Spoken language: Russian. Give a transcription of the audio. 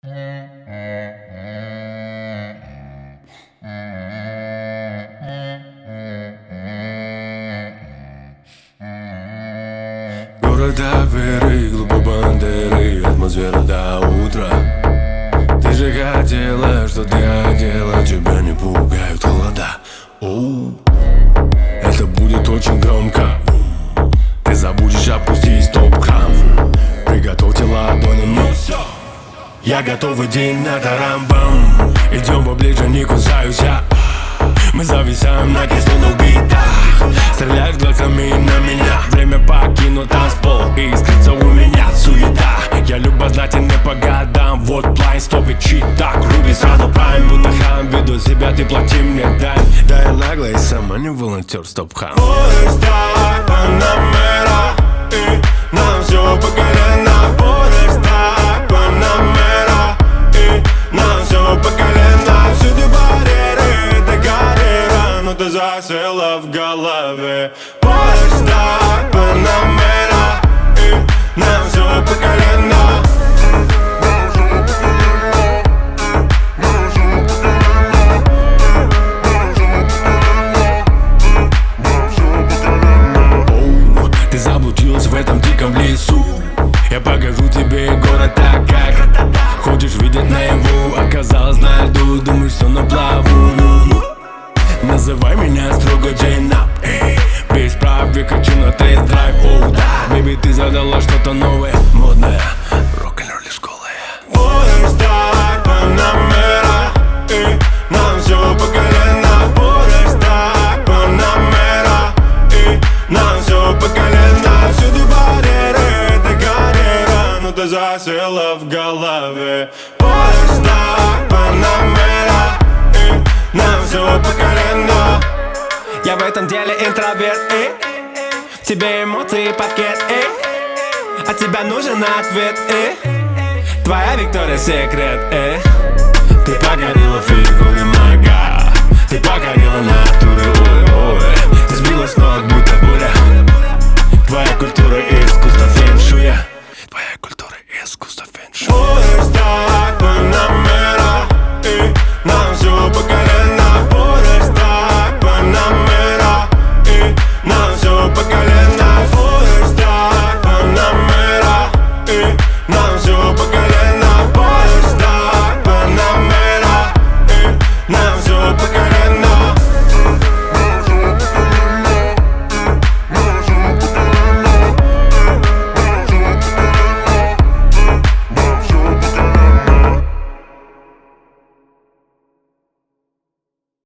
Города веры, глупые бандеры, атмосфера до утра. Ты же хотела, что ты одела, тебя не пугают холода. Оу, это будет очень громко. Ты забудешь опустить стоп-кран. Приготовьте ладони, ну все. Я готовый день на тарамбам. Идем поближе, не кусаюсь я. Мы зависаем на кислотных битах. Стреляешь глазами на меня. Время покинуть танцпол, искрится у меня суета. Я любознательный по годам. Вот плайн, стоп и чит. Так, руби сразу прайм. Будто хам, веду себя, ты плати мне дай. Да я наглый, сама не волонтер, стоп хам. Будешь так, Панамера, и нам все по колено. Будешь так, Панамера, и нам все по колено. Всюду барьеры, это карьера, но ты засела в голове. Будешь так, Панамера, и нам все по колено. В этом диком лесу я покажу тебе город так, как хочешь видеть наяву. Оказалось на льду, думаешь, что на плаву. Называй меня строго Джейнап, без правил хочу на тест-драйв. Оу, да, бэби, ты задала что-то новое, модное, рок-н-ролл школа. Будешь так, Панамера, и нам все по колено. Будешь так, Панамера, и нам все по колено. Всюду барьеры, это карьера, но ты засела в голове. Будешь так, Панамера, и нам все по колено. Я в этом деле интроверт, тебе эмоции пакет, от тебя нужен ответ, твоя Виктория секрет, Ты покорила фигуры мага, ты покорила натуры, ой-ой. Ты сбила с ног, будто буря. Твоя культура и искусство фэншуя.